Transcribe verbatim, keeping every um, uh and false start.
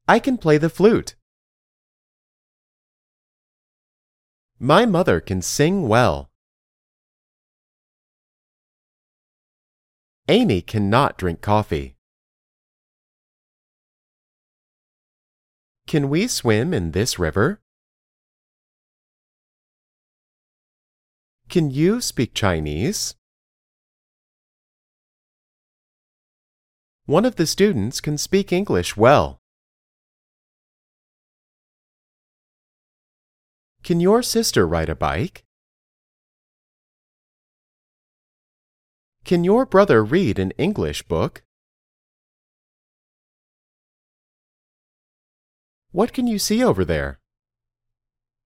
I can play the flute. My mother can sing well. Amy cannot drink coffee. Can we swim in this river? Can you speak Chinese? One of the students can speak English well. Can your sister ride a bike? Can your brother read an English book? What can you see over there?